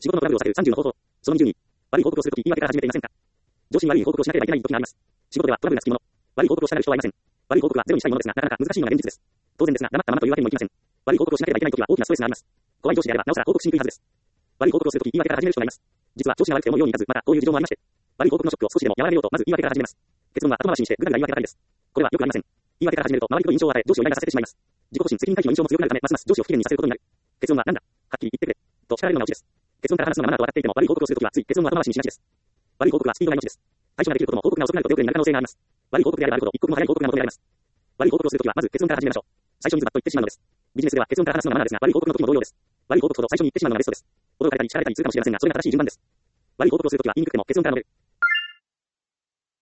仕事のトラブルを避ける30の方法。その20に、悪い報告をするとき言い訳から始めていませんか？上司に悪い報告をしなければいけない時があります。仕事ではトラブルがつきもの。悪い報告をしたがる人はいません。悪い報告はゼロにしたいものですが、なかなか難しいのが現実です。当然ですが、黙ったままというわけにもいきません。悪い報告をしなければいけないときは大きなストレスがあります。怖い上司であれば、なおさら報告しにくいはずです。悪い報告をするとき言い訳から始める人がいます。実は調子が悪くてもようにいかず、またこういう事情もありまして、悪い報告のショックを少しでも和らげようと、まず言い訳から始めます。結論は後回しにしてぐだぐだ言い訳ばかりです。これはよくありません。言い訳から始めると周りと印象を与え、上司をイライラさせてしまいます。自己保身、責任回避の印象も強くなるため、ますます上司を不機嫌にさせることになる。結論はなんだ、はっきり言ってくれ、と叱られるのがオチです。結論から話すのがマナーと笑っていても悪い報告をするときはつい結論を後回しにしがちです。悪い報告はスピードが命です。対処ができることも報告が遅くなると手遅れになる可能性があります。悪い報告であればあるほど一刻も早い報告が求められます。悪い報告をするときはまず結論から始めましょう。最初にズバッと言ってしまうのです。ビジネスでは結論から話すのがマナーですが、悪い報告の時も同様です。悪い報告ほど最初に言ってしまうのがベストです。驚かれたり叱られたりするかもしれませんが、それが正しい順番です。悪い報告をするときは言いにくくても結論から述べる。